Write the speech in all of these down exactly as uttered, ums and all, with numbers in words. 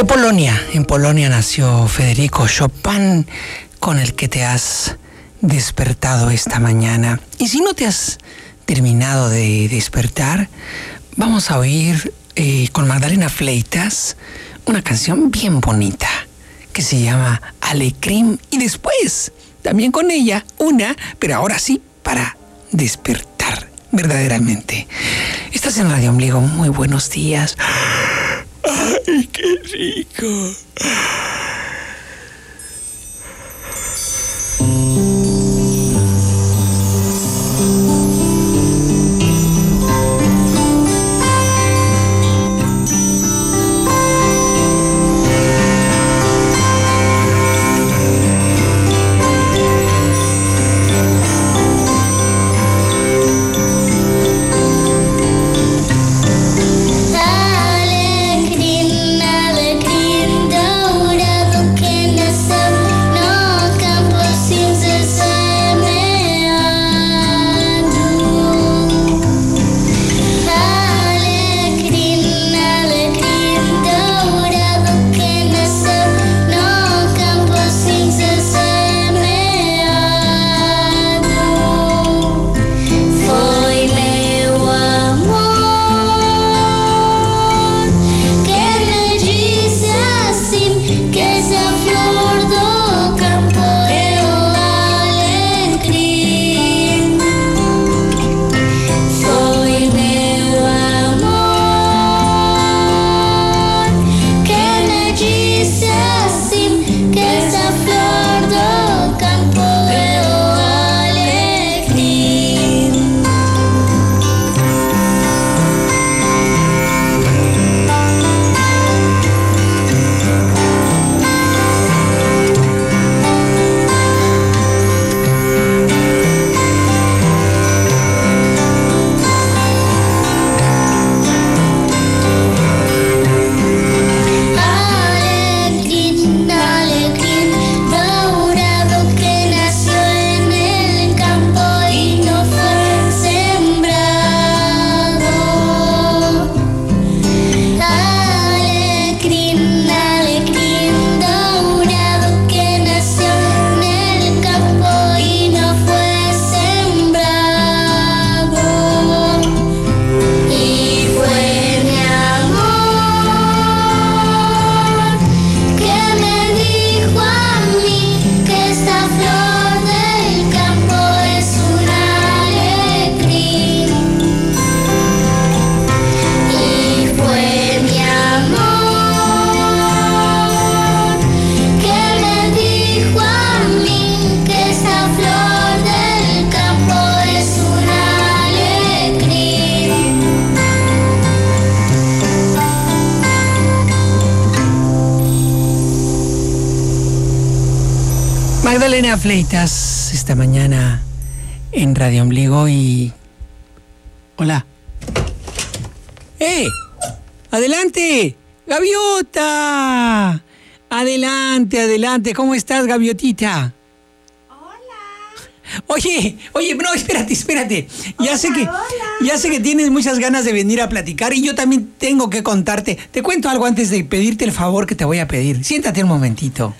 De Polonia, en Polonia nació Federico Chopin, con el que te has despertado esta mañana. Y si no te has terminado de despertar, vamos a oír eh, con Magdalena Fleitas una canción bien bonita que se llama Alecrim, y después también con ella una, pero ahora sí para despertar verdaderamente. Estás en Radio Ombligo, muy buenos días. ¡Ay, qué rico! Magdalena Fleitas esta mañana en Radio Ombligo. Y hola. ¡Eh! ¡Adelante! ¡Gaviota! Adelante, adelante. ¿Cómo estás, Gaviotita? Hola. Oye, oye, no, espérate, espérate. Ya Hola, sé que hola. ya sé que tienes muchas ganas de venir a platicar, y yo también tengo que contarte. Te cuento algo antes de pedirte el favor que te voy a pedir. Siéntate un momentito.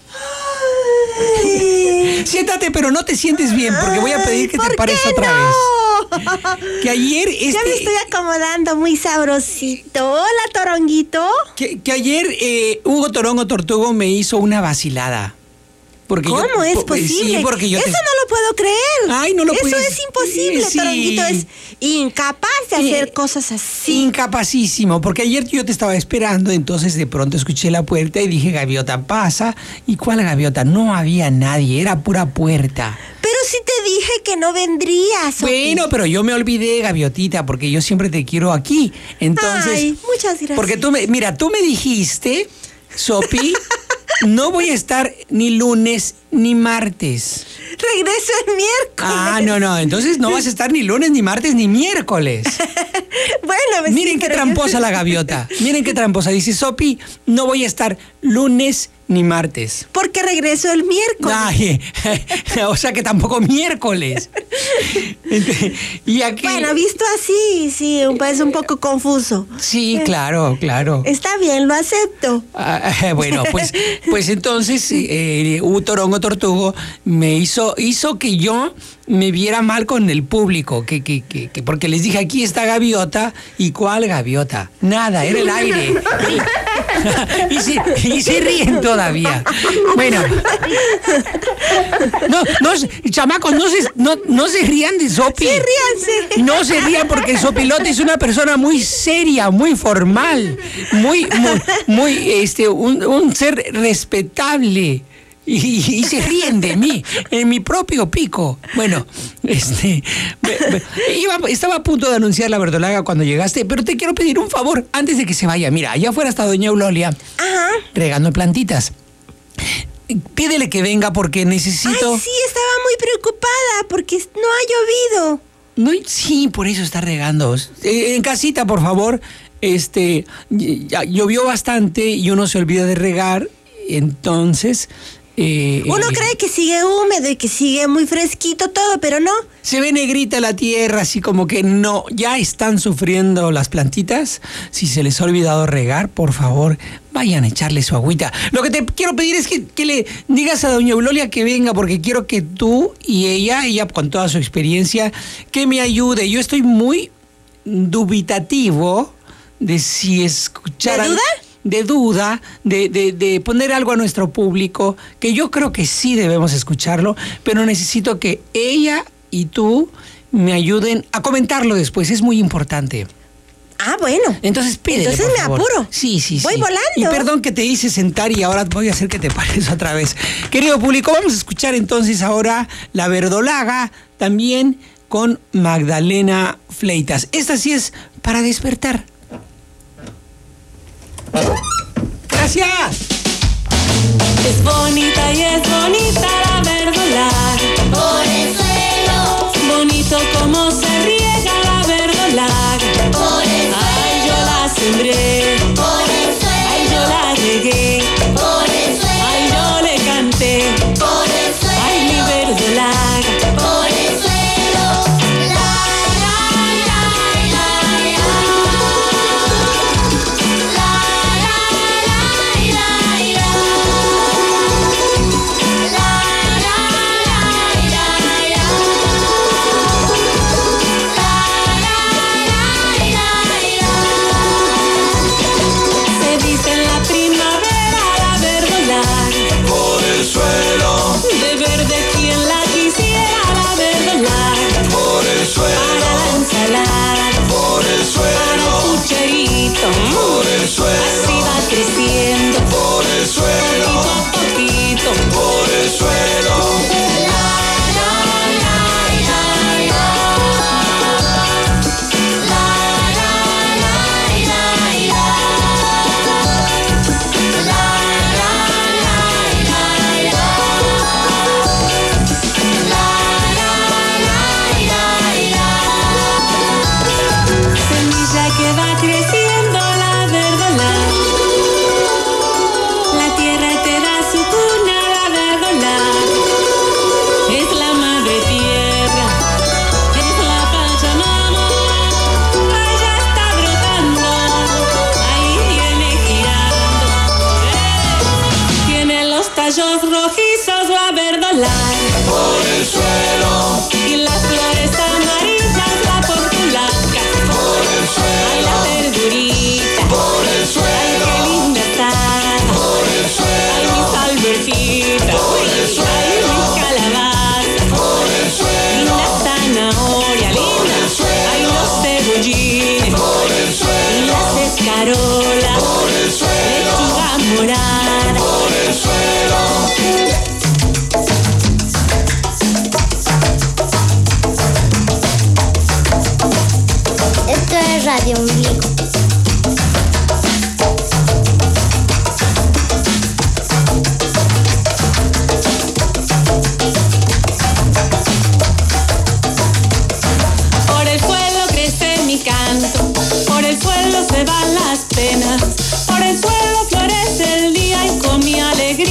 Siéntate, pero no te sientes bien, porque voy a pedir que Ay, te pares ¿por qué otra no? vez. Que ayer este Ya me estoy acomodando muy sabrosito. Hola, Toronguito. que, que ayer eh, Hugo Torongo Tortugo me hizo una vacilada. Porque ¿Cómo yo, es po- posible? Sí, porque yo Eso te- no lo puedo creer. Ay, no lo Eso puedes- es imposible, Sí. Toronguito. Es incapaz de Sí. hacer cosas así. Incapacísimo, porque ayer yo te estaba esperando, entonces de pronto escuché la puerta y dije, Gaviota, pasa. ¿Y cuál Gaviota? No había nadie, era pura puerta. Pero sí te dije que no vendrías. Sofi. Bueno, pero yo me olvidé, Gaviotita, porque yo siempre te quiero aquí. Entonces, Ay, muchas gracias. porque tú me, mira, tú me dijiste, Sopi, no voy a estar ni lunes ni martes. Regreso el miércoles. Ah, no, no, entonces no vas a estar ni lunes, ni martes, ni miércoles. Bueno, pues Miren sí, qué pero- tramposa la Gaviota. Miren qué tramposa. Dice, Sopi, no voy a estar lunes ni martes. Porque regreso el miércoles. Ay, o sea que tampoco miércoles. Y aquí... Bueno, visto así, sí, es un poco confuso. Sí, claro, claro. Está bien, lo acepto. Ah, bueno, pues, pues entonces eh, un Torongo Tortugo me hizo, hizo que yo me viera mal con el público, que, que, que, que porque les dije, aquí está Gaviota, ¿y cuál Gaviota? Nada, era el aire. y, se, y se ríen todavía. Bueno, no, no, chamacos, no se, no, no se rían de Sopi. Sí, ríanse. No se rían porque el Sopilote es una persona muy seria, muy formal, muy, muy, muy este, un, un ser respetable. Y, y, y se ríen de mí, en mi propio pico. Bueno, este me, me, iba, estaba a punto de anunciar la verdolaga cuando llegaste, pero te quiero pedir un favor antes de que se vaya. Mira, allá afuera está doña Eulolia, Ajá. regando plantitas. Pídele que venga porque necesito... Ay, sí, estaba muy preocupada porque no ha llovido. No, sí, por eso está regando. Eh, en casita, por favor. Este, ya, llovió bastante y uno se olvida de regar, entonces... Eh, Uno eh, cree que sigue húmedo y que sigue muy fresquito todo, pero no. Se ve negrita la tierra, así como que no, ya están sufriendo las plantitas. Si se les ha olvidado regar, por favor, vayan a echarle su agüita. Lo que te quiero pedir es que, que le digas a doña Eulolia que venga, porque quiero que tú y ella, ella con toda su experiencia, que me ayude. Yo estoy muy dubitativo de si escuchar... ¿De duda? de duda, de, de, de poner algo a nuestro público, que yo creo que sí debemos escucharlo, pero necesito que ella y tú me ayuden a comentarlo después, es muy importante. Ah, bueno. Entonces pídele, Entonces por me favor. apuro. Sí, sí, sí. Voy volando. Y perdón que te hice sentar y ahora voy a hacer que te pares otra vez. Querido público, vamos a escuchar entonces ahora la verdolaga, también con Magdalena Fleitas. Esta sí es para despertar. ¡Gracias! Es bonita y es bonita la verdolaga. Por el suelo, Bonito como se riega la verdolaga. por el Ay, yo la sembré. por el Ay, yo suelo, la regué. por el Ay, suelo, yo le canté. por el Ay, mi suelo, verdolaga. por el suelo. La, la, la, la, la. La, la, la, la, la. La, la, la, la, la. Se dice en la primavera la verdolaga. Por el suelo, De verde quien la quisiera la verdolaga. por el suelo, Para la ensalada, por el para suelo, el pucherito. por el Así suelo, va creciendo, por el poquito suelo, a poquito. por el suelo. Semilla que va creciendo la verdolaga. La tierra te da su cuna, la verdolaga. Es la madre tierra, es la Pachamama. Allá está brotando, ahí viene girando. ¡Eh! Tiene los tallos rojizos la verdolaga. Por el suelo, Y las flores amarillas la portulaca. por el Ay, suelo, la verdurita. por el Ay, suelo, qué linda está. por el Ay, suelo, mis alberjitas. Ay, mis calabazas. por el suelo, Linda zanahoria, linda. Ay, los cebollines. por el Y suelo, las escarolas. por el suelo, Lechuga morada. por el suelo. Esto es Radio Ombligo. Por el suelo crece mi canto, por el suelo se van las penas, por el suelo florece el día y con mi alegría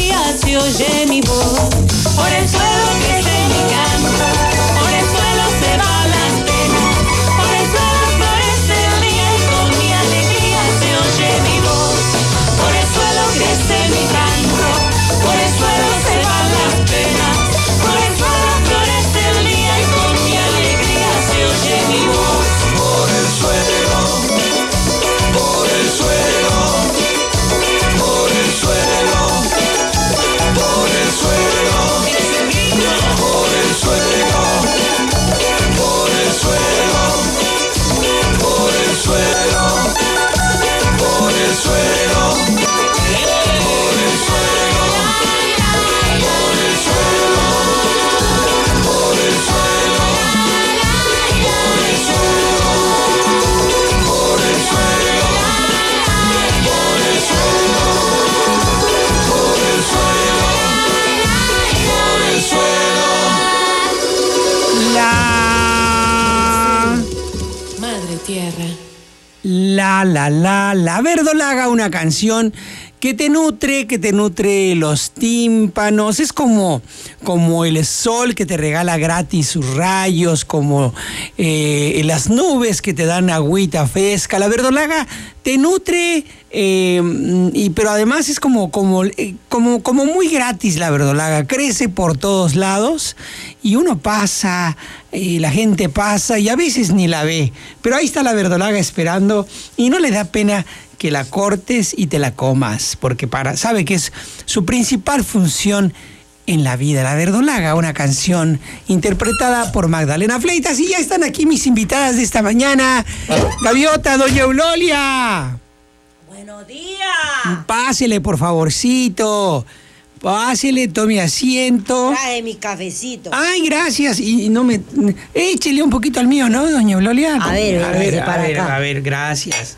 tierra. La, la, la, la verdolaga, una canción que te nutre, que te nutre los tímpanos. Es como, como el sol que te regala gratis sus rayos, como eh, las nubes que te dan agüita fresca. La verdolaga te nutre, eh, y, pero además es como, como, eh, como, como muy gratis la verdolaga. Crece por todos lados y uno pasa, y la gente pasa y a veces ni la ve. Pero ahí está la verdolaga esperando y no le da pena que la cortes y te la comas, porque para, sabe que es su principal función en la vida. La verdolaga, una canción interpretada por Magdalena Fleitas. Y ya están aquí mis invitadas de esta mañana. Gaviota, doña Eulolia. Buenos días. Pásele, por favorcito. Pásele, tome asiento. Trae mi cafecito. Ay, gracias. Y no me... Échele un poquito al mío, ¿no, doña Eulolia? A ver, a véngase ver, para a ver, acá. a ver, gracias.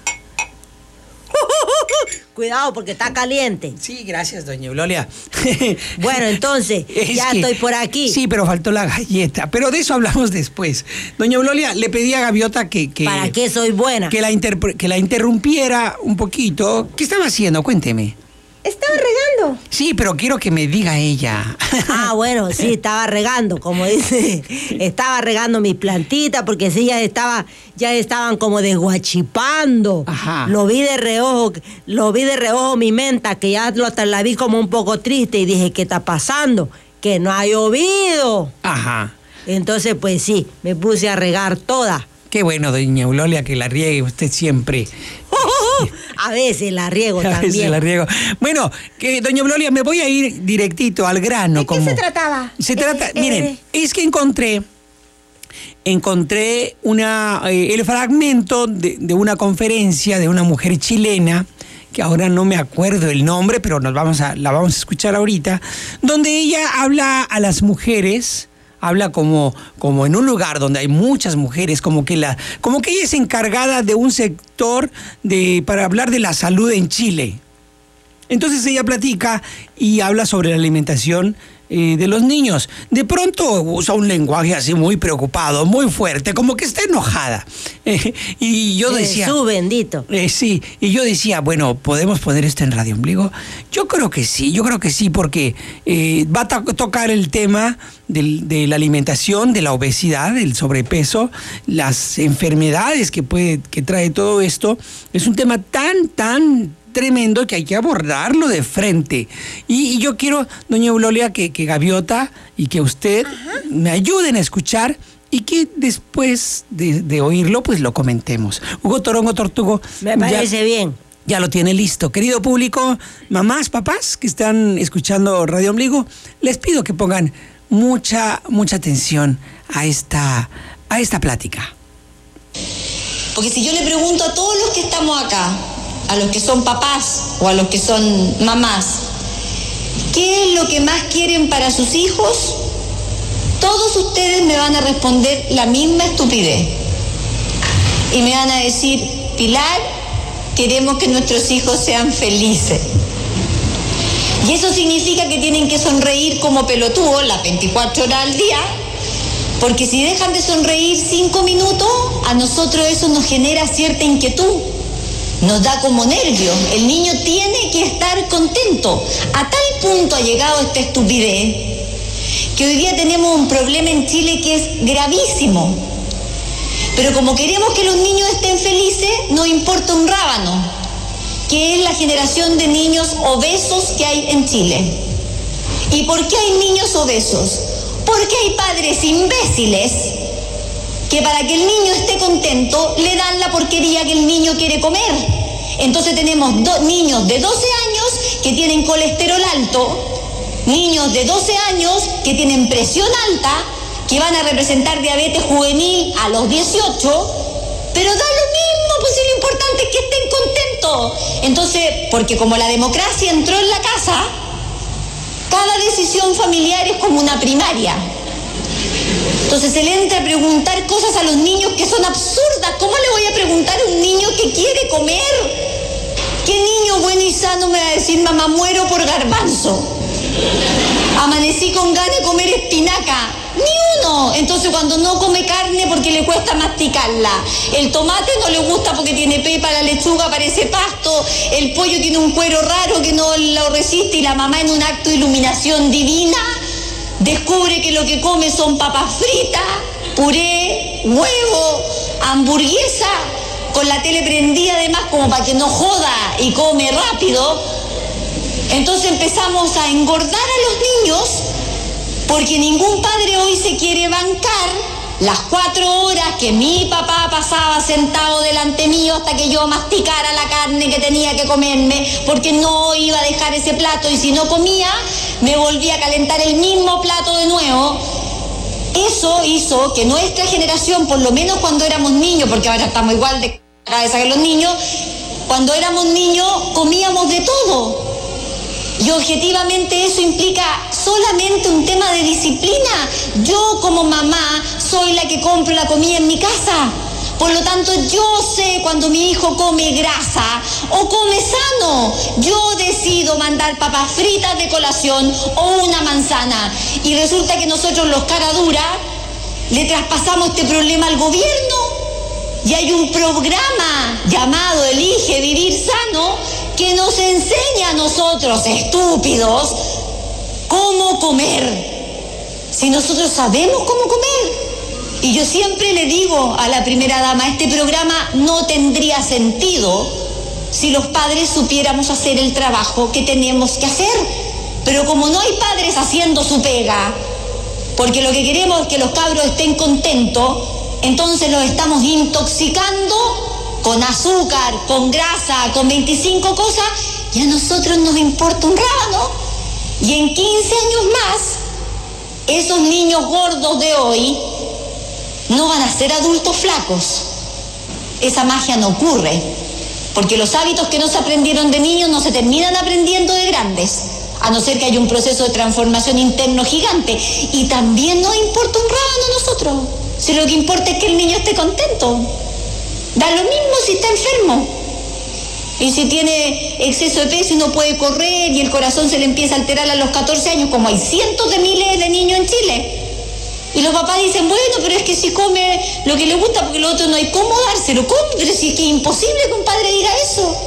Cuidado porque está caliente. Sí, gracias, doña Eulolia. Bueno, entonces, Es ya que- estoy por aquí. Sí, pero faltó la galleta. Pero de eso hablamos después. Doña Eulolia, le pedí a Gaviota que... que ¿Para qué soy buena? Que la, interpre- que la interrumpiera un poquito. ¿Qué estaba haciendo? Cuénteme. Estaba regando. Sí, pero quiero que me diga ella. Ah, bueno, sí, estaba regando, como dice. Estaba regando mis plantitas porque sí, ya estaba, ya estaban como desguachipando. Ajá. Lo vi de reojo, lo vi de reojo mi menta, que ya lo, la vi como un poco triste y dije, ¿qué está pasando? Que no ha llovido. Ajá. Entonces, pues sí, me puse a regar toda. Qué bueno, doña Eulolia, que la riegue usted siempre. A veces la riego A veces también. la riego. Bueno, que doña Eulolia, me voy a ir directito al grano. ¿De qué como... se trataba? Se trata, Eh, eh, miren, eh. es que encontré, encontré una, eh, el fragmento de, de una conferencia de una mujer chilena, que ahora no me acuerdo el nombre, pero nos vamos a, la vamos a escuchar ahorita, donde ella habla a las mujeres, habla como, como en un lugar donde hay muchas mujeres, como que, la, como que ella es encargada de un sector de, para hablar de la salud en Chile. Entonces ella platica y habla sobre la alimentación eh, de los niños. De pronto usa un lenguaje así muy preocupado, muy fuerte, como que está enojada. Eh, y yo decía... Jesús bendito. Eh, sí, y yo decía, bueno, ¿podemos poner esto en Radio Ombligo? Yo creo que sí, yo creo que sí, porque eh, va a to- tocar el tema del- de la alimentación, de la obesidad, del sobrepeso, las enfermedades que, puede, que trae todo esto. Es un tema tan, tan tremendo que hay que abordarlo de frente. Y, y yo quiero, doña Eulolia, que, que Gaviota y que usted me ayuden a escuchar y que después de, de oírlo, pues lo comentemos. Hugo Torongo Tortugo. Me ya- parece bien. Ya lo tiene listo. Querido público, mamás, papás que están escuchando Radio Ombligo, les pido que pongan mucha, mucha atención a esta, a esta plática. Porque si yo le pregunto a todos los que estamos acá, a los que son papás o a los que son mamás, ¿qué es lo que más quieren para sus hijos? Todos ustedes me van a responder la misma estupidez. Y me van a decir, Pilar, queremos que nuestros hijos sean felices. Y eso significa que tienen que sonreír como pelotudos las veinticuatro horas al día, porque si dejan de sonreír cinco minutos, a nosotros eso nos genera cierta inquietud, nos da como nervio. El niño tiene que estar contento. A tal punto ha llegado esta estupidez que hoy día tenemos un problema en Chile que es gravísimo. Pero como queremos que los niños estén felices, no importa un rábano, que es la generación de niños obesos que hay en Chile. ¿Y por qué hay niños obesos? Porque hay padres imbéciles que para que el niño esté contento le dan la porquería que el niño quiere comer. Entonces tenemos dos niños de doce años que tienen colesterol alto, niños de doce años que tienen presión alta, que van a representar diabetes juvenil a los dieciocho, pero da lo mismo, pues si lo importante es que estén contentos. Entonces, porque como la democracia entró en la casa, cada decisión familiar es como una primaria. Entonces se le entra a preguntar cosas a los niños que son absurdas. ¿Cómo le voy a preguntar a un niño que quiere comer? ¿Qué niño bueno y sano me va a decir, mamá, muero por garbanzo? Amanecí con ganas de comer espinaca. Ni uno. Entonces cuando no come carne porque le cuesta masticarla. El tomate no le gusta porque tiene pepa, la lechuga parece pasto, el pollo tiene un cuero raro que no lo resiste y la mamá en un acto de iluminación divina descubre que lo que come son papas fritas, puré, huevo, hamburguesa, con la tele prendida además como para que no joda y come rápido. Entonces empezamos a engordar a los niños porque ningún padre hoy se quiere bancar las cuatro horas que mi papá pasaba sentado delante mío hasta que yo masticara la carne que tenía que comerme, porque no iba a dejar ese plato y si no comía me volvía a calentar el mismo plato de nuevo. Eso hizo que nuestra generación, por lo menos cuando éramos niños, porque ahora estamos igual de cabeza que los niños, cuando éramos niños comíamos de todo. Y objetivamente eso implica solamente un tema de disciplina. Yo como mamá soy la que compro la comida en mi casa. Por lo tanto, yo sé cuando mi hijo come grasa o come sano. Yo decido mandar papas fritas de colación o una manzana. Y resulta que nosotros los caraduras le traspasamos este problema al gobierno. Y hay un programa llamado Elige Vivir Sano que nos enseña a nosotros, estúpidos, cómo comer. Si nosotros sabemos cómo comer. Y yo siempre le digo a la primera dama, este programa no tendría sentido si los padres supiéramos hacer el trabajo que tenemos que hacer. Pero como no hay padres haciendo su pega, porque lo que queremos es que los cabros estén contentos, entonces los estamos intoxicando con azúcar, con grasa, con veinticinco cosas, y a nosotros nos importa un rábano. Y en quince años más, esos niños gordos de hoy no van a ser adultos flacos. Esa magia no ocurre, porque los hábitos que no se aprendieron de niños no se terminan aprendiendo de grandes, a no ser que haya un proceso de transformación interno gigante. Y también nos importa un rábano a nosotros, si lo que importa es que el niño esté contento. Da lo mismo si está enfermo. Y si tiene exceso de peso y no puede correr y el corazón se le empieza a alterar a los catorce años, como hay cientos de miles de niños en Chile. Y los papás dicen, bueno, pero es que si come lo que le gusta porque lo otro no hay cómo dárselo. ¿Cómo? Pero si es que es imposible que un padre diga eso.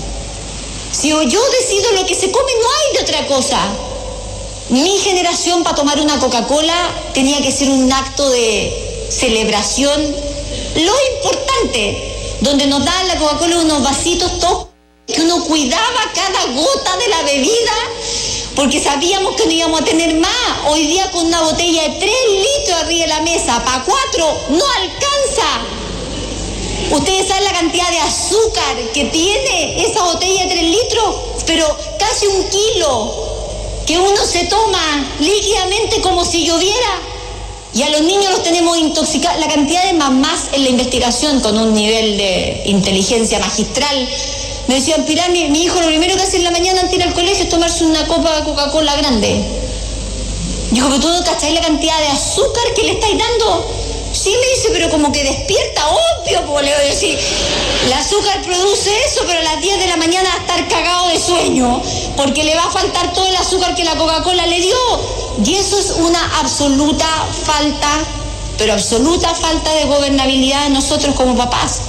Si yo decido lo que se come, no hay de otra cosa. Mi generación para tomar una Coca-Cola tenía que ser un acto de celebración. Lo importante, donde nos daban la Coca-Cola unos vasitos todos, que uno cuidaba cada gota de la bebida, porque sabíamos que no íbamos a tener más. Hoy día con una botella de tres litros arriba de la mesa, para cuatro, no alcanza. Ustedes saben la cantidad de azúcar que tiene esa botella de tres litros, pero casi un kilo que uno se toma líquidamente como si lloviera. Y a los niños los tenemos intoxicados. La cantidad de mamás en la investigación con un nivel de inteligencia magistral me decían, Pilar, mi, mi hijo lo primero que hace en la mañana antes de ir al colegio es tomarse una copa de Coca-Cola grande. Dijo, pero tú no cacháis la cantidad de azúcar que le estáis dando. Sí, me dice, pero como que despierta, obvio, pues le voy a decir. El azúcar produce eso, pero a las diez de la mañana va a estar cagado de sueño, porque le va a faltar todo el azúcar que la Coca-Cola le dio. Y eso es una absoluta falta, pero absoluta falta de gobernabilidad de nosotros como papás.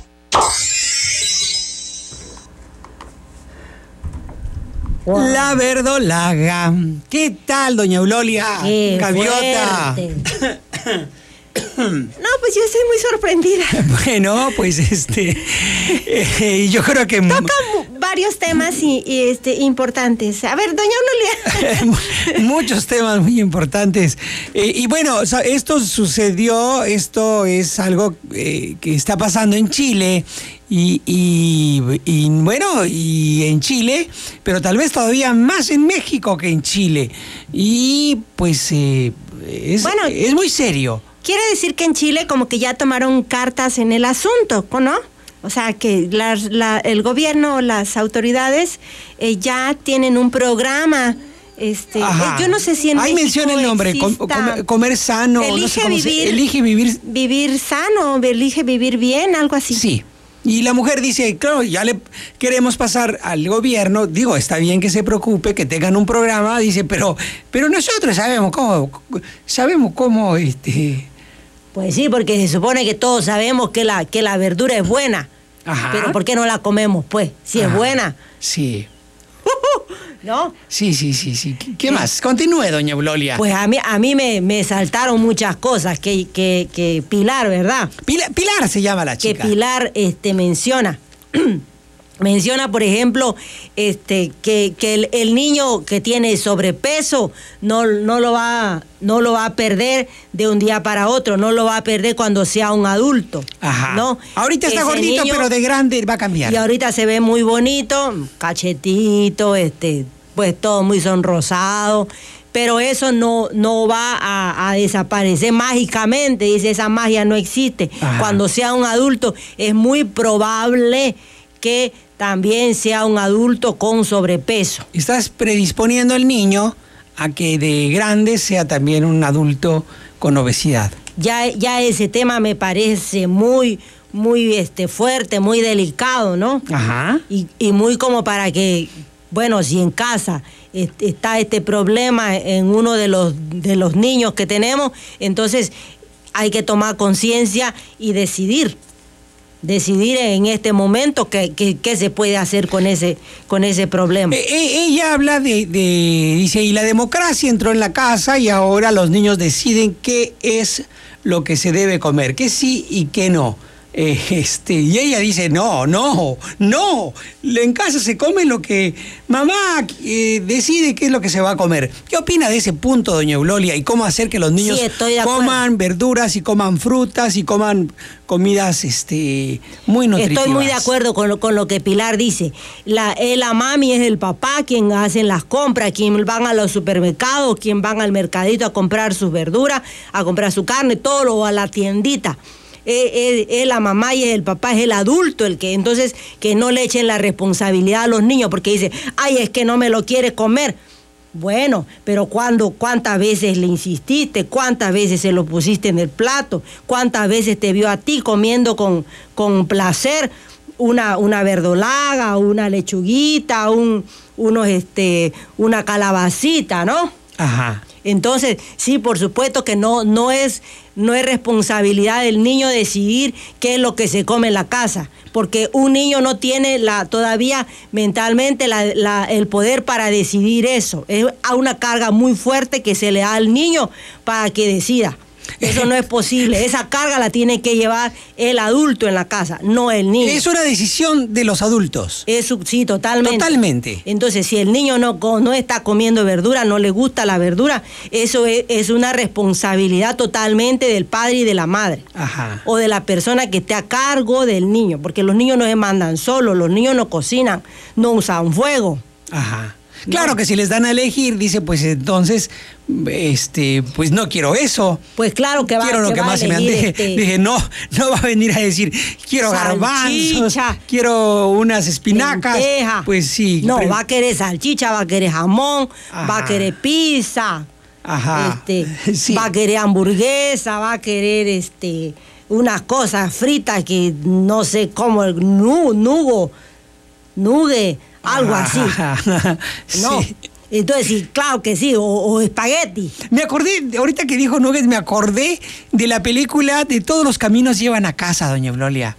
Wow. La verdolaga. ¿Qué tal, doña Eulolia? Qué Gaviota. No, pues yo estoy muy sorprendida. Bueno, pues este, eh, yo creo que toca mu- varios temas y, y, este importantes. A ver, doña Eulolia. Muchos temas muy importantes. Eh, y bueno, o sea, esto sucedió, esto es algo eh, que está pasando en Chile. Y, y, y bueno, y en Chile, pero tal vez todavía más en México que en Chile. Y pues eh, es, bueno, es muy serio. Quiere decir que en Chile como que ya tomaron cartas en el asunto, ¿no? O sea, que la, la, el gobierno o las autoridades eh, ya tienen un programa. Este, eh, yo no sé si en Ahí México menciona el nombre, com, comer, comer sano. Elige no sé cómo vivir, se, elige vivir. Vivir sano, elige vivir bien, algo así. Sí. Y la mujer dice, claro, ya le queremos pasar al gobierno, digo, está bien que se preocupe, que tengan un programa, dice, pero, pero nosotros sabemos cómo, sabemos cómo, este... Pues sí, porque se supone que todos sabemos que la, que la verdura es buena. Ajá. Pero ¿por qué no la comemos, pues? Si Ajá. es buena. Sí. ¿No? Sí, sí, sí, sí. ¿Qué, qué más? Continúe, doña Eulolia. Pues a mí, a mí me, me saltaron muchas cosas que, que, que Pilar, ¿verdad? Pilar, Pilar se llama la chica. Que Pilar este, menciona. Menciona, por ejemplo, este, que, que el, el niño que tiene sobrepeso no, no, lo va, no lo va a perder de un día para otro, no lo va a perder cuando sea un adulto. Ajá. ¿No? Ahorita está Ese gordito, niño- pero de grande va a cambiar. Y ahorita se ve muy bonito, cachetito, este, pues todo muy sonrosado. Pero eso no, no va a, a desaparecer mágicamente, dice, esa magia no existe. Ajá. Cuando sea un adulto es muy probable que también sea un adulto con sobrepeso. Estás predisponiendo al niño a que de grande sea también un adulto con obesidad. Ya, ya ese tema me parece muy, muy este, fuerte, muy delicado, ¿no? Ajá. Y, y muy como para que, bueno, si en casa est- está este problema en uno de los, de los niños que tenemos, entonces hay que tomar conciencia y decidir. Decidir en este momento qué, qué, qué se puede hacer con ese, con ese problema. Eh, eh, ella habla de, de, dice, y la democracia entró en la casa y ahora los niños deciden qué es lo que se debe comer, qué sí y qué no. Eh, este, y ella dice, no, no, no, en casa se come lo que mamá eh, decide qué es lo que se va a comer. ¿Qué opina de ese punto, doña Eulolia? ¿Y cómo hacer que los niños Sí, estoy de acuerdo. coman verduras y coman frutas y coman comidas este, muy nutritivas? Estoy muy de acuerdo con lo, con lo que Pilar dice. La, eh, la mami es el papá quien hacen las compras, quien van a los supermercados, quien van al mercadito a comprar sus verduras, a comprar su carne, todo lo a la tiendita. Es, es la mamá y es el papá, es el adulto el que, entonces, que no le echen la responsabilidad a los niños porque dice, ay, es que no me lo quiere comer. Bueno, pero cuando, ¿cuántas veces le insististe? ¿Cuántas veces se lo pusiste en el plato? ¿Cuántas veces te vio a ti comiendo con, con placer una, una verdolaga, una lechuguita, un, unos, este, una calabacita, ¿no? Ajá. Entonces, sí, por supuesto que no, no es, no es responsabilidad del niño decidir qué es lo que se come en la casa, porque un niño no tiene la, todavía mentalmente la, la, el poder para decidir eso. Es una carga muy fuerte que se le da al niño para que decida. Eso no es posible. Esa carga la tiene que llevar el adulto en la casa, no el niño. Es una decisión de los adultos. Eso, sí, totalmente. Totalmente. Entonces, si el niño no, co- no está comiendo verdura, no le gusta la verdura, eso es, es una responsabilidad totalmente del padre y de la madre. Ajá. O de la persona que esté a cargo del niño, porque los niños no se mandan solos, los niños no cocinan, no usan fuego. Ajá. Claro que si les dan a elegir, dice, pues entonces, este, pues no quiero eso. Pues claro que va, Quiero lo que, va más a se me elegir, antoje. este, Dije, no, no va a venir a decir, quiero garbanzos, salchicha, quiero unas espinacas. lenteja. Pues sí. No, pre- va a querer salchicha, va a querer jamón, Ajá. va a querer pizza. Ajá. Este, Sí. va a querer hamburguesa, va a querer este unas cosas fritas que no sé cómo, el nu, nugo, nugue, algo así. Ajá. No. Sí. Entonces, sí, claro que sí, o, o espagueti. Me acordé, ahorita que dijo Nuggets, me acordé de la película de Todos los caminos llevan a casa, doña Eulolia.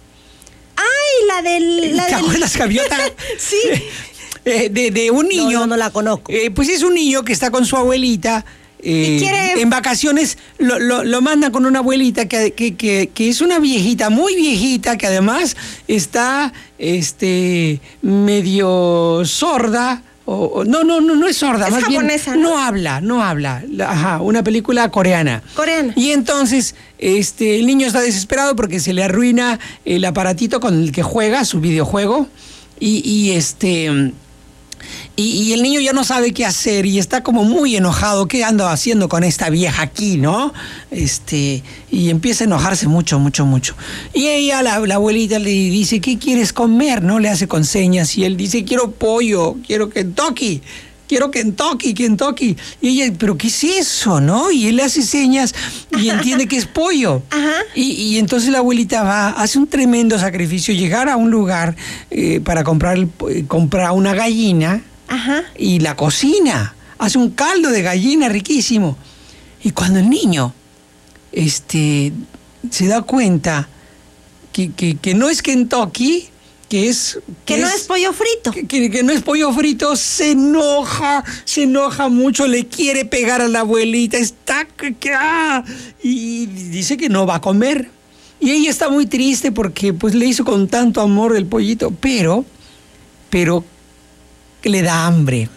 Ay, la del... La ¿Te del... acuerdas, Gaviota? Sí. Eh, de, de un niño. No, no, no la conozco. Eh, pues es un niño que está con su abuelita. eh, Y quiere- En vacaciones lo, lo, lo mandan con una abuelita que, que, que, que es una viejita, muy viejita, que además está este, medio sorda. O, o- no, no, no, no es sorda, Es más japonesa, bien ¿no? no habla, no habla. La- Ajá, una película coreana. Coreana. Y entonces este, el niño está desesperado porque se le arruina el aparatito con el que juega, su videojuego. Y, y este... Y, y el niño ya no sabe qué hacer y está como muy enojado. ¿Qué ando haciendo con esta vieja aquí, no? Este, y empieza a enojarse mucho, mucho, mucho. Y ella, la, la abuelita, le dice, ¿qué quieres comer? ¿No? Le hace con señas y él dice, quiero pollo, quiero Kentucky. quiero Kentucky, Kentucky. Y ella, ¿pero qué es eso, no? Y él le hace señas y entiende que es pollo. Ajá. Y, y entonces la abuelita va, hace un tremendo sacrificio, llegar a un lugar eh, para comprar, el, eh, comprar una gallina. Ajá. Y la cocina. Hace un caldo de gallina riquísimo. Y cuando el niño este, se da cuenta que, que, que no es Kentucky, que es... Que, que no es, es pollo frito. Que, que, que no es pollo frito, se enoja, se enoja mucho, le quiere pegar a la abuelita, está... Que, ah, y dice que no va a comer. Y ella está muy triste porque pues le hizo con tanto amor el pollito, pero, pero le da hambre.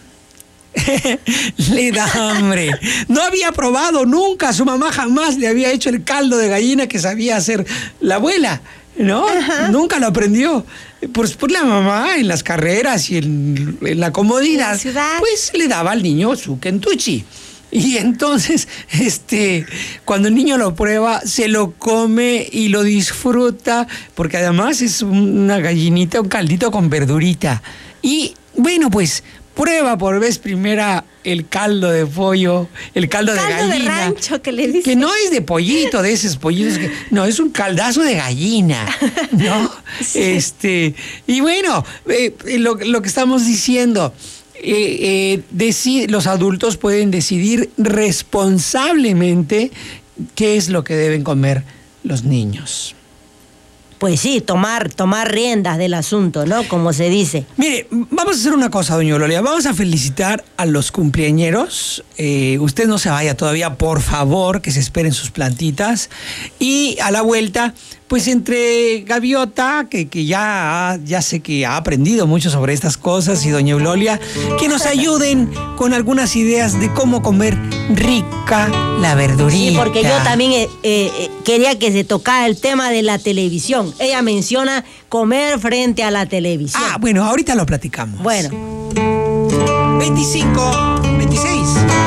Le da hambre. No había probado nunca, su mamá jamás le había hecho el caldo de gallina que sabía hacer la abuela, ¿no? Ajá. Nunca lo aprendió. Pues, pues la mamá en las carreras y en, en la comodidad, ¿En la ciudad? Pues le daba al niño su Kentucky. Y entonces, este, cuando el niño lo prueba, se lo come y lo disfruta, porque además es una gallinita, un caldito con verdurita. Y bueno, pues prueba por vez primera el caldo de pollo, el caldo, caldo de gallina. de rancho que le dicen. Que no es de pollito, de esos pollitos, que, no, es un caldazo de gallina, ¿no? Sí. Este, y bueno, eh, lo, lo que estamos diciendo, eh, eh, deci- los adultos pueden decidir responsablemente qué es lo que deben comer los niños. Pues sí, tomar, tomar riendas del asunto, ¿no? Como se dice. Mire, vamos a hacer una cosa, doña Eulalia. Vamos a felicitar a los cumpleañeros. Eh, usted no se vaya todavía, por favor, que se esperen sus plantitas. Y a la vuelta, pues entre Gaviota, que, que ya, ya sé que ha aprendido mucho sobre estas cosas, y doña Eulalia, que nos ayuden con algunas ideas de cómo comer rica la verdurita. Sí, porque yo también eh, eh, quería que se tocara el tema de la televisión. Ella menciona comer frente a la televisión. Ah, bueno, ahorita lo platicamos. Bueno. veinticinco, veintiséis.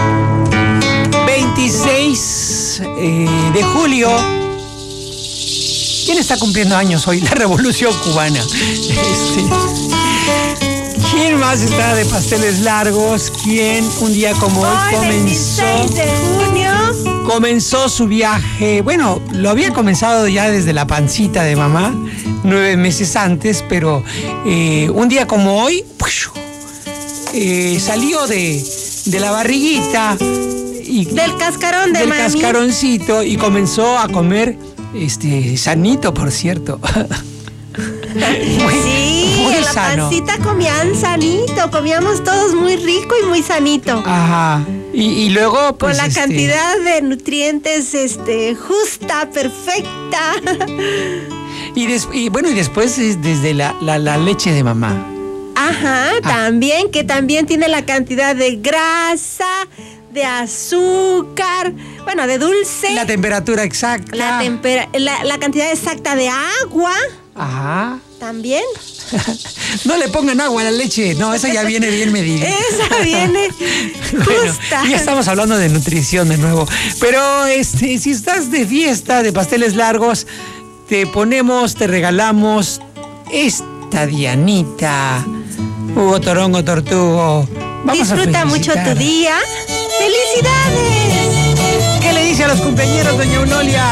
veintiséis eh, de julio. ¿Quién está cumpliendo años hoy? La Revolución Cubana. Este, ¿Quién más está de pasteles largos? ¿Quién un día como hoy, hoy comenzó? veintiséis de junio. Comenzó su viaje. Bueno, lo había comenzado ya desde la pancita de mamá, nueve meses antes, pero eh, un día como hoy, eh, salió de, de la barriguita. Y, del cascarón de del mami. Del cascaroncito y comenzó a comer. Este, sanito, por cierto. muy, sí, muy en la sano. Pancita comían sanito, comíamos todos muy rico y muy sanito. Ajá. Y, y luego, pues, con la este... cantidad de nutrientes, este, justa, perfecta. Y, des, y bueno, y después desde la, la, la leche de mamá. Ajá, ah. también, que también tiene la cantidad de grasa, de azúcar, bueno, de dulce. La temperatura exacta. La, tempera la, la cantidad exacta de agua. Ajá. También. No le pongan agua a la leche. No, esa ya viene bien medida. Esa viene justa. Bueno, ya estamos hablando de nutrición de nuevo. Pero este, si estás de fiesta, de pasteles largos, te ponemos, te regalamos esta Dianita. Hugo Torongo Tortugo. Vamos Disfruta a mucho tu día. ¡Felicidades! ¿Qué le dice a los compañeros, doña Eulalia?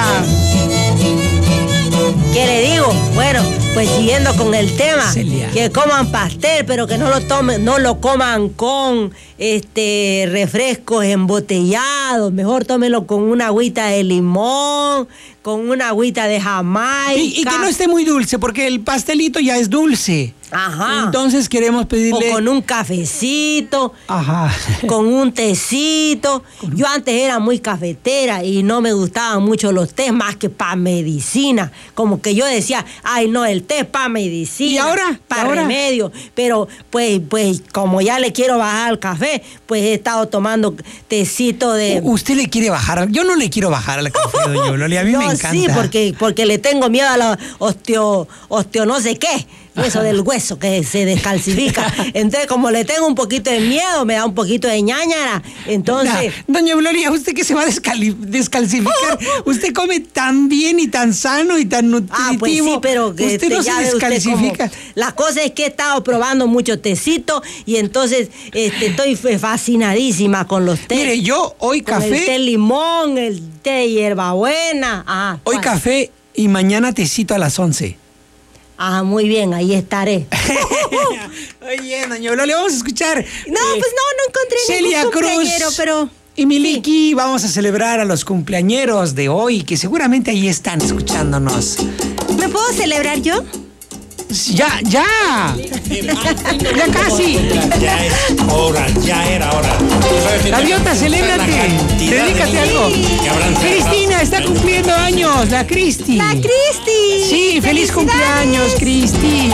¿Qué le digo? Bueno, pues siguiendo con el tema, Celia. Que coman pastel, pero que no lo tomen, no lo coman con este refrescos embotellados. Mejor tómenlo con una agüita de limón, con una agüita de Jamaica. Y, y que no esté muy dulce, porque el pastelito ya es dulce. Ajá. Entonces queremos pedirle... O con un cafecito. Ajá. Con un tecito. Yo antes era muy cafetera y no me gustaban mucho los tés más que para medicina. Como que yo decía, ay no, el té es para medicina. ¿Y ahora? Para remedio. Pero pues, pues como ya le quiero bajar al café, pues he estado tomando tecito de... ¿Usted le quiere bajar? Yo no le quiero bajar al café, doña Eulalia. A mí no, me encanta. Sí, porque, porque le tengo miedo a la osteo, osteo no sé qué. eso del hueso que se descalcifica. Entonces, como le tengo un poquito de miedo, me da un poquito de ñañara. Entonces... Nah, doña Gloria, ¿usted qué se va a descali- descalcificar? Usted come tan bien y tan sano y tan nutritivo. Ah, pues sí, pero que usted este, no ya se ve usted descalcifica. cómo- La cosa es que he estado probando mucho tecito y entonces este, estoy fe- fascinadísima con los té. Mire, yo hoy Con el té café, limón, el té hierbabuena. Ah, hoy ¿cuál? café y mañana tecito a las once. Ah, muy bien, ahí estaré. Oye, doña Gloria, vamos a escuchar. No, eh, pues no, no encontré Celia ningún Cruz cumpleañero, pero... y Miliki, vamos a celebrar a los cumpleañeros de hoy, que seguramente ahí están escuchándonos. ¿Me puedo celebrar yo? Ya, ya. Ya casi. Ya es hora, ya era hora. Gaviota, celébrate. Dedícate a algo. Cristina está cumpliendo años, la Cristi. ¡La Cristi! Sí, feliz cumpleaños, Cristi.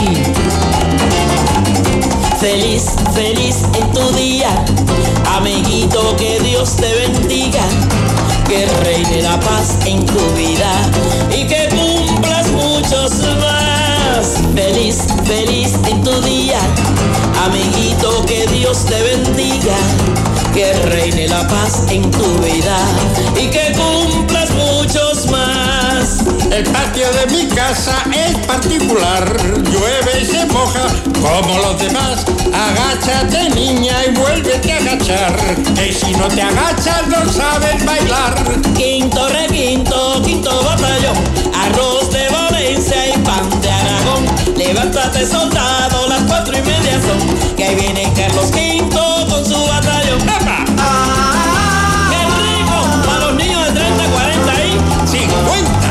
Feliz, feliz en tu día, amiguito, que Dios te bendiga, que reine la paz en tu vida y que cumplas muchos más. Feliz, feliz en tu día, amiguito, que Dios te bendiga, que reine la paz en tu vida y que cumplas muchos más. El patio de mi casa es particular, llueve y se moja como los demás. Agáchate, niña, y vuélvete a agachar, que si no te agachas no sabes bailar. Quinto requinto, quinto batallón, arroz de Valencia y pan de Aragón. Levántate, soldado, las cuatro y media son, que ahí viene Carlos Quinto con su batallón. ¡Epa! ¡Qué rico! Para los niños de treinta, cuarenta y ¡cincuenta!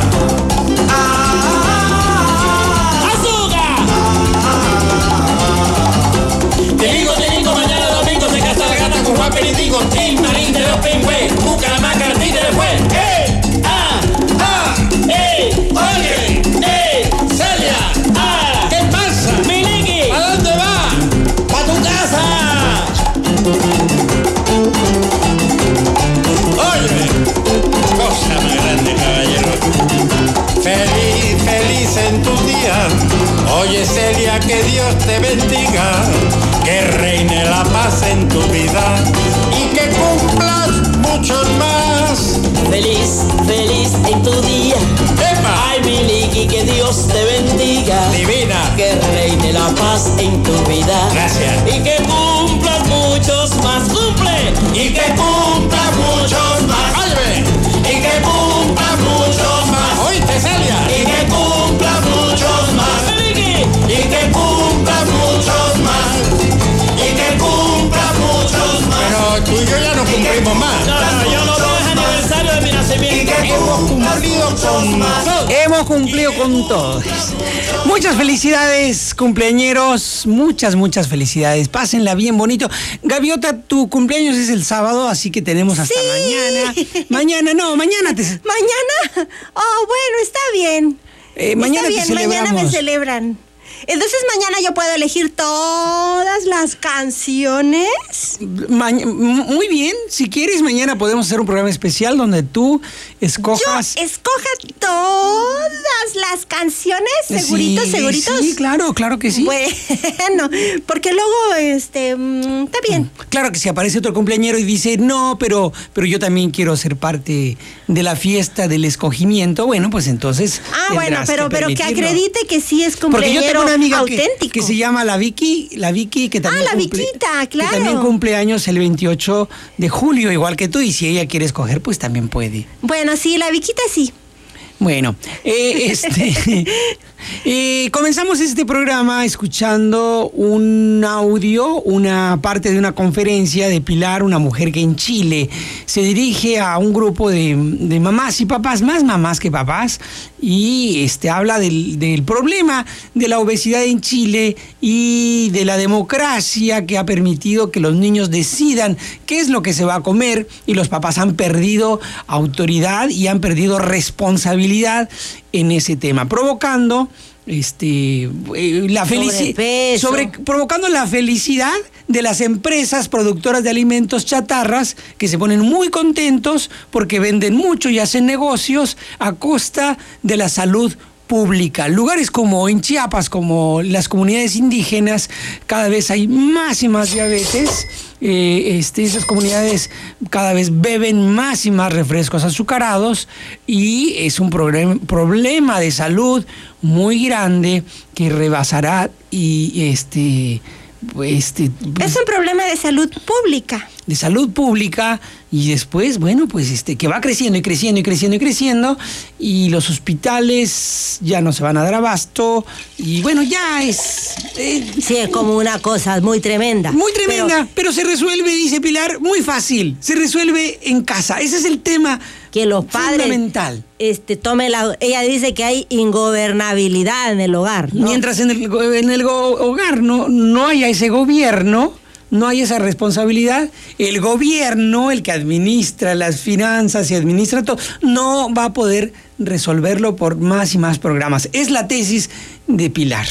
¡azúcar! Te digo, te digo, mañana domingo se casa la gata con Juan Peridigo, Tim Marín de los Pingües, Bucaramanga, Artista después. ¡Eh! ¡Ah! ¡Ah! ¡Eh! ¡Oye! ¡Eh! ¡Celia! ¡Ah! ¿Qué pasa? ¡Miliki! ¿A dónde va? ¡Pa' tu casa! Oye, cosa más grande, caballero. Feliz, feliz en tu día. Oye, Celia, que Dios te bendiga, que reine la paz en tu vida y que cumplas muchos más. Feliz, feliz en tu día. ¡Epa! Ay, Miliki, que Dios te bendiga. Divina. Que reine la paz en tu vida. Gracias. Y que cumplas muchos más. ¡Cumple! Y que cumplas muchos más. Óyeme. Y que cumplas muchos más. ¿Oíste, Celia? Y que cumplas muchos más. Miliki. Y que cumplas muchos más. Y que cumplas muchos más. Pero tú y yo ya no cumplimos más. No, no, yo no veo el aniversario de mi nacimiento. Hemos cumplido con más. Hemos cumplido con todos. Muchas felicidades, cumpleañeros. Muchas, muchas felicidades. Pásenla bien bonito. Gaviota, tu cumpleaños es el sábado, así que tenemos hasta Sí. mañana. Mañana, no, mañana te... ¿Mañana? Oh, bueno, está bien. Eh, mañana está te bien, mañana me celebramos. celebran. Entonces mañana yo puedo elegir todas las canciones. Ma- muy bien, si quieres, mañana podemos hacer un programa especial donde tú escojas... Yo escoja todas las canciones, seguritos, Sí, seguritos. Sí, claro, claro que sí. Bueno, porque luego, este, mm, está bien. Claro que si aparece otro cumpleañero y dice, no, pero, pero yo también quiero ser parte de la fiesta del escogimiento, bueno, pues entonces... Ah, bueno, tendrás pero, pero que permitirlo. acredite que sí es Porque yo tengo cumpleañero una amiga que, auténtico. que se llama la Vicky, la Vicky que también Ah, la cumple- Viquita, claro. que también cumple años el veintiocho de julio, igual que tú, y si ella quiere escoger, pues también puede. Bueno, sí, la Viquita sí. Bueno, eh, este, eh, comenzamos este programa escuchando un audio, una parte de una conferencia de Pilar, una mujer que en Chile se dirige a un grupo de, de mamás y papás, más mamás que papás, y este, habla del, del problema de la obesidad en Chile y de la democracia que ha permitido que los niños decidan qué es lo que se va a comer, y los papás han perdido autoridad y han perdido responsabilidad en ese tema, provocando este eh, la felicidad Sobrepeso. sobre provocando la felicidad de las empresas productoras de alimentos chatarras, que se ponen muy contentos porque venden mucho y hacen negocios a costa de la salud pública. Lugares como en Chiapas, como las comunidades indígenas, cada vez hay más y más diabetes. Eh, este, esas comunidades cada vez beben más y más refrescos azucarados y es un problem- problema de salud muy grande que rebasará y este... Este, Es un problema de salud pública. de salud pública y después, bueno, pues este que va creciendo y creciendo y creciendo y creciendo y los hospitales ya no se van a dar abasto y bueno, ya es... eh, Sí, es como una cosa muy tremenda. muy tremenda, pero, Pero se resuelve, dice Pilar, muy fácil, se resuelve en casa. Ese es el tema que los padres fundamental. este tome la ella dice que hay ingobernabilidad en el hogar, ¿no? Mientras en el, go- en el go- hogar no, no haya ese gobierno, no hay esa responsabilidad, el gobierno, el que administra las finanzas y administra todo, no va a poder resolverlo por más y más programas. Es la tesis de Pilar.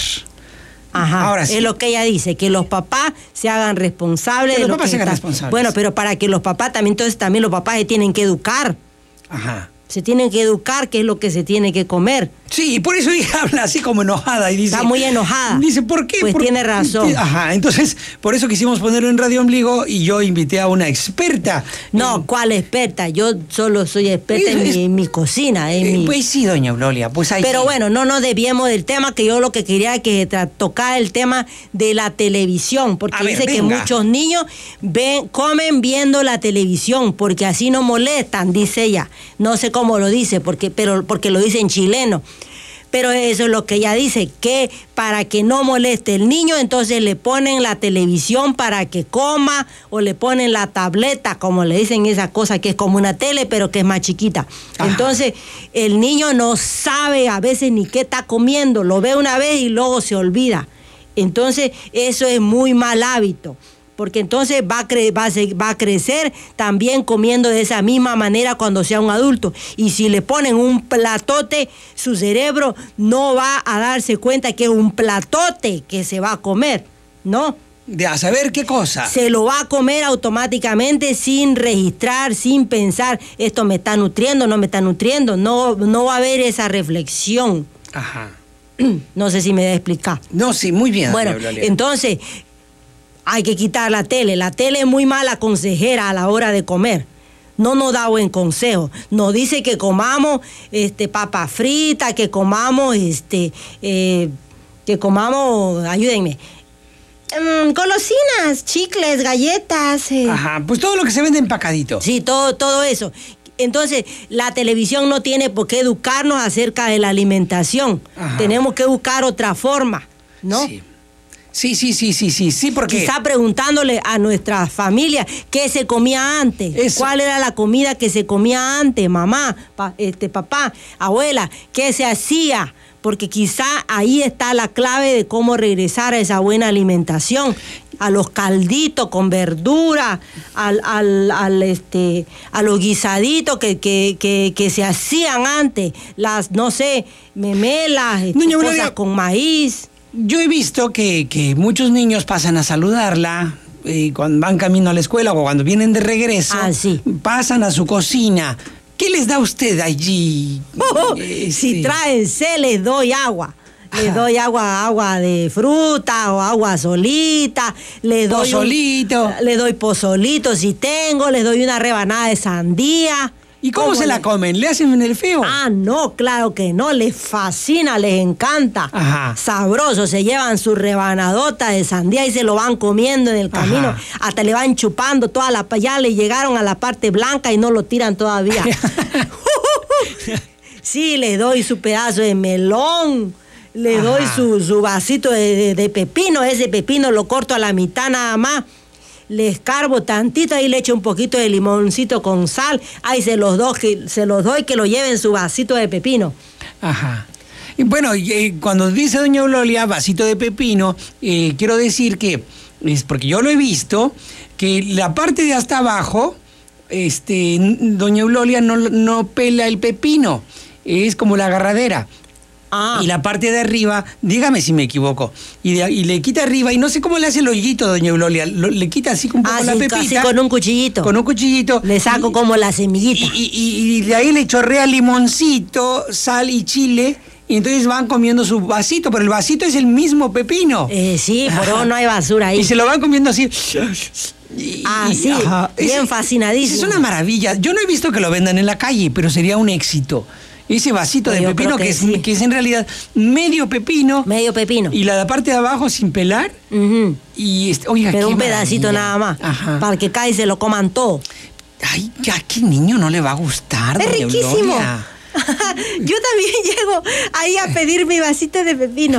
Ajá, Ahora sí. es lo que ella dice, que los papás se hagan responsables Que de los lo papás que se hagan está- responsables. Bueno, pero para que los papás también, entonces también los papás se tienen que educar. Ajá. Se tienen que educar qué es lo que se tiene que comer. Sí, por eso ella habla así como enojada y dice... Está muy enojada. Dice, ¿por qué? Pues ¿Por tiene qué? razón. Ajá, entonces, por eso quisimos ponerlo en Radio Ombligo y yo invité a una experta. No, ¿cuál experta? Yo solo soy experta en, Es- mi, es- en mi cocina. En Eh, mi... Pues sí, doña Eulolia, pues ahí... Pero bueno, no nos desviemos del tema, que yo lo que quería es que tra- tocara el tema de la televisión, porque A ver, dice que venga. muchos niños ven, comen viendo la televisión, porque así no molestan, dice ella. No sé cómo lo dice, porque, pero, porque lo dice en chileno. Pero eso es lo que ella dice, que para que no moleste el niño, entonces le ponen la televisión para que coma, o le ponen la tableta, como le dicen esa cosa que es como una tele, pero que es más chiquita. Ajá. Entonces, el niño no sabe a veces ni qué está comiendo, lo ve una vez y luego se olvida. Entonces, eso es muy mal hábito, porque entonces va a, cre- va, a se- va a crecer también comiendo de esa misma manera cuando sea un adulto. Y si le ponen un platote, su cerebro no va a darse cuenta que es un platote que se va a comer, ¿no? De a saber qué cosa. Se lo va a comer automáticamente sin registrar, sin pensar, esto me está nutriendo, no me está nutriendo. No, no va a haber esa reflexión. Ajá. No sé si me da a explicar. No, sí, muy bien. Bueno, doña Eulolia. entonces hay que quitar la tele. La tele es muy mala consejera a la hora de comer. No nos da buen consejo. Nos dice que comamos este papa frita, que comamos este eh, que comamos, ayúdenme. Mm, golosinas, chicles, galletas. eh. Ajá, pues todo lo que se vende empacadito. Sí, todo, todo eso. Entonces, la televisión no tiene por qué educarnos acerca de la alimentación. Ajá. Tenemos que buscar otra forma, ¿no? Sí. Sí, sí, sí, sí, sí, sí, porque... Quizá preguntándole a nuestra familia qué se comía antes, Eso. cuál era la comida que se comía antes, mamá, pa- este, papá, abuela, qué se hacía, porque quizá ahí está la clave de cómo regresar a esa buena alimentación, a los calditos con verdura, al, al, al, este, a los guisaditos que, que, que, que se hacían antes, las, no sé, memelas, este, Doña cosas Eulalia, con maíz. Yo he visto que, que muchos niños pasan a saludarla eh, cuando van camino a la escuela o cuando vienen de regreso. Ah, sí. Pasan a su cocina. ¿Qué les da usted allí? Oh, Este, Si traen sed, les doy agua. Les Ajá. doy agua, agua de fruta o agua solita. Les doy un- Pozolito. les doy pozolito si tengo. Les doy una rebanada de sandía. ¿Y cómo se la le- comen? ¿Le hacen el feo? Ah, no, claro que no. Les fascina, les encanta. Ajá. Sabroso. Se llevan su rebanadota de sandía y se lo van comiendo en el camino. Ajá. Hasta le van chupando toda la... Ya le llegaron a la parte blanca y no lo tiran todavía. Sí, le doy su pedazo de melón, le Ajá. doy su, su vasito de, de- de pepino, ese pepino lo corto a la mitad nada más, le escarbo tantito, ahí le echo un poquito de limoncito con sal, ahí se los doy, que- se los doy que lo lleven su vasito de pepino. Ajá. Y bueno, y, eh, cuando dice doña Eulolia, vasito de pepino, eh, quiero decir que, es porque yo lo he visto, que la parte de hasta abajo, este, n- doña Eulolia no, no pela el pepino, es como la agarradera. Ah, Y la parte de arriba, dígame si me equivoco, y, de- y le quita arriba, y no sé cómo le hace el hoyito, doña Eulolia, lo- le quita así un poco ah, la sí, pepita. casi con un cuchillito. Con un cuchillito. Le saco y- como la semillita. y, y- y de ahí le chorrea limoncito, sal y chile y entonces van comiendo su vasito, pero el vasito es el mismo pepino. Eh, sí, por eso no hay basura ahí. Y se lo van comiendo así. Y, Ah, y- sí, ajá. bien Es- fascinadísimo. Es una maravilla. Yo no he visto que lo vendan en la calle, pero sería un éxito. Ese vasito Pues de yo pepino creo que, que es, sí. que es en realidad medio pepino. Medio pepino. Y la parte de abajo sin pelar. Ujú. Y este, oiga, Pero qué un pedacito maravilla. nada más. Ajá. Para que cae y se lo coman todo. Ay, ya, ¿qué niño no le va a gustar? Es doña riquísimo. Gloria? Yo también llego ahí a pedir mi vasito de pepino.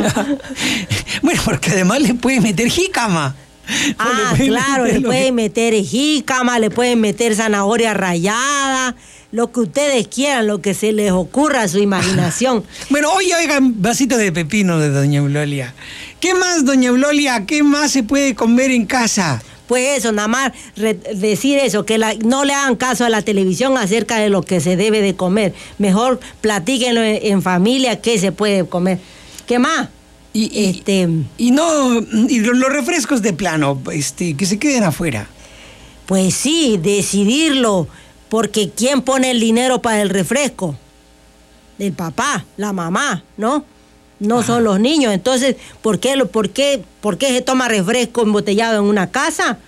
Bueno, porque además le puede meter jícama. O Ah, puede claro, meter le lo que- pueden meter jícama, le pueden meter zanahoria rallada, lo que ustedes quieran, lo que se les ocurra a su imaginación. Bueno, oye, oigan, vasito de pepino de doña Eulolia. ¿Qué más, doña Eulolia? ¿Qué más se puede comer en casa? Pues eso, nada más re- decir eso, que la- no le hagan caso a la televisión acerca de lo que se debe de comer. Mejor platíquenlo en, en familia qué se puede comer. ¿Qué más? Y, y- Este, y no, y lo- los refrescos de plano, este, que se queden afuera. pues sí, decidirlo, porque ¿quién pone el dinero para el refresco? El papá, la mamá, ¿no? No son los niños. Entonces, ¿por qué, lo- por, qué, ¿por qué se toma refresco embotellado en una casa?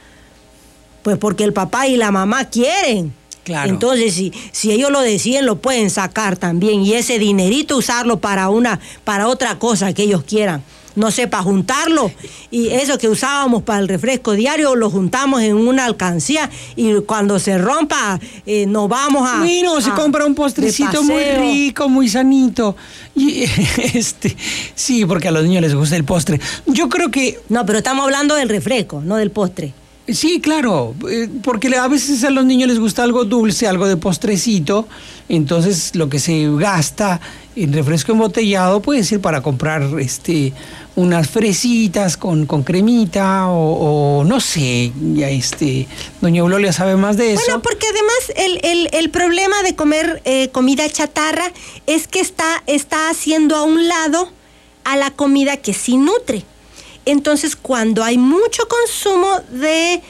Pues porque el papá y la mamá quieren. Claro. Entonces, si, si ellos lo deciden, lo pueden sacar también. Y ese dinerito usarlo para una, para otra cosa que ellos quieran. No sé, para juntarlo. Y eso que usábamos para el refresco diario, lo juntamos en una alcancía. Y cuando se rompa, eh, nos vamos a. Bueno, se a- compra un de postrecito muy paseo. rico, muy sanito. Y este, sí, porque a los niños les gusta el postre. Yo creo que No, pero estamos hablando del refresco, no del postre. sí, claro, eh, porque a veces a los niños les gusta algo dulce, algo de postrecito, entonces lo que se gasta en refresco embotellado puede ser para comprar este unas fresitas con, con cremita o, o no sé, ya este, doña Eulolia sabe más de eso. Bueno, porque además el, el- el problema de comer eh, comida chatarra es que está, está haciendo a un lado a la comida que sí nutre. Entonces, cuando hay mucho consumo de,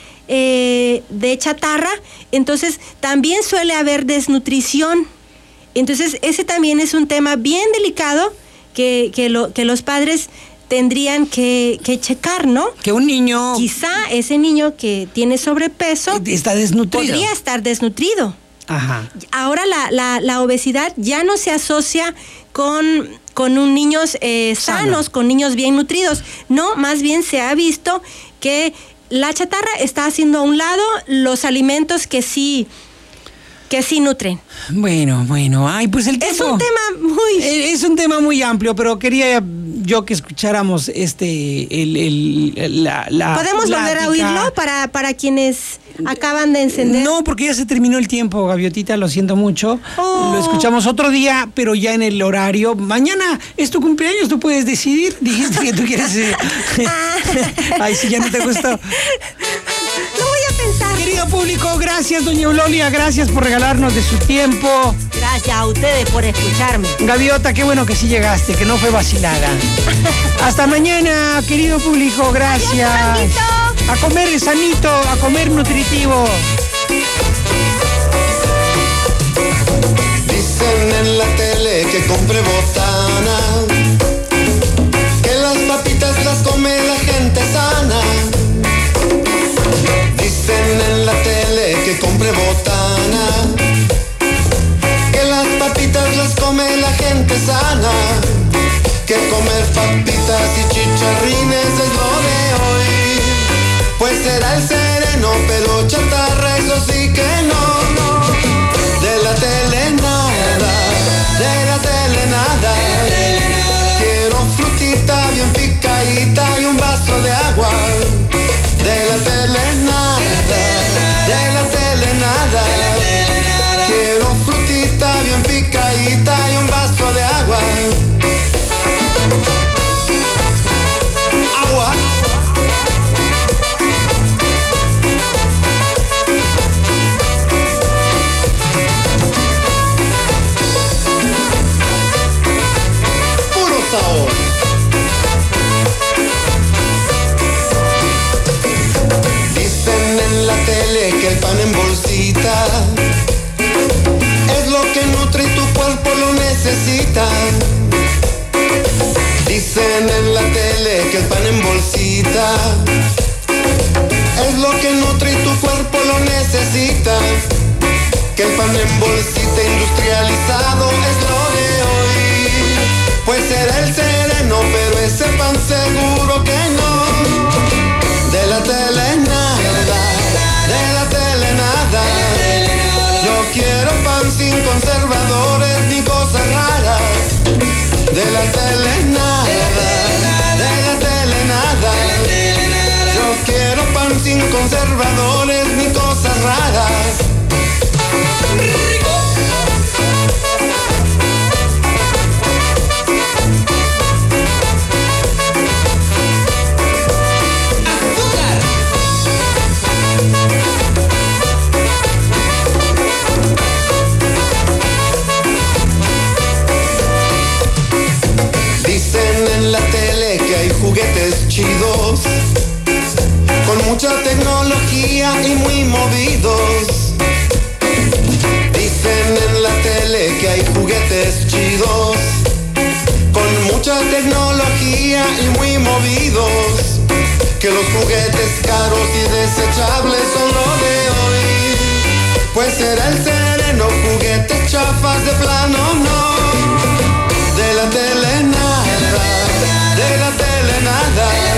eh, de chatarra, entonces también suele haber desnutrición. Entonces, ese también es un tema bien delicado que, que, lo- que los padres tendrían que, que checar, ¿no? Que un niño Quizá ese niño que tiene sobrepeso está desnutrido. podría estar desnutrido. Ajá. Ahora la, la- la obesidad ya no se asocia con, con un niños eh, Sano. sanos, con niños bien nutridos. No, más bien se ha visto que la chatarra está haciendo a un lado los alimentos que sí, que sí nutren. Bueno, bueno, ay, pues el Es tiempo. un tema muy... Eh, Es un tema muy amplio, pero quería yo que escucháramos este, el, el- la, la ¿Podemos volver a plática. oírlo para, para quienes acaban de encender? No, porque ya se terminó el tiempo, Gaviotita, lo siento mucho. Oh. Lo escuchamos otro día, pero ya en el horario. Mañana es tu cumpleaños, tú puedes decidir. Dijiste que tú quieres... eh, Ay, si ya no te gustó. Lo voy a pensar. Querido público, gracias, doña Eulolia, gracias por regalarnos de su tiempo. Gracias a ustedes por escucharme. Gaviota, qué bueno que sí llegaste, que no fue vacilada. Hasta mañana, querido público, gracias. A comer sanito, a comer nutritivo. Dicen en la tele que compre botana, que las papitas las come la gente sana. Dicen en la tele que compre botana, que las papitas las come la gente sana. Que comer papitas y chicharrines es lo de hoy. Pues será el sereno, pero chatarra, eso sí que no, no. De la tele nada, de la tele nada. Quiero frutita bien picadita y un vaso de agua. De la tele nada, de la tele nada. Quiero frutita bien picadita y un vaso de agua. Agua. Puro sabor. Dicen en la tele que el pan en bolsita es lo que nutre y tu cuerpo lo necesita. Dicen en la tele que el pan en bolsita es lo que nutre y tu cuerpo lo necesita. Que el pan en bolsita industrializado es lo de hoy. Pues será el sereno, pero ese pan seguro que no. De la tele nada, de la tele nada. Yo quiero pan sin conservadores ni cosas raras. De la tele nada, de la tele nada. Yo quiero pan sin conservadores ni cosas raras. Dicen en la tele que hay juguetes chidos, con mucha tecnología y muy movidos. Dicen en la tele que hay juguetes chidos, con mucha tecnología y muy movidos. Que los juguetes caros y desechables son lo de hoy. Pues será el sereno, juguetes chafas de plano no. De la tele nada, de la tele nada.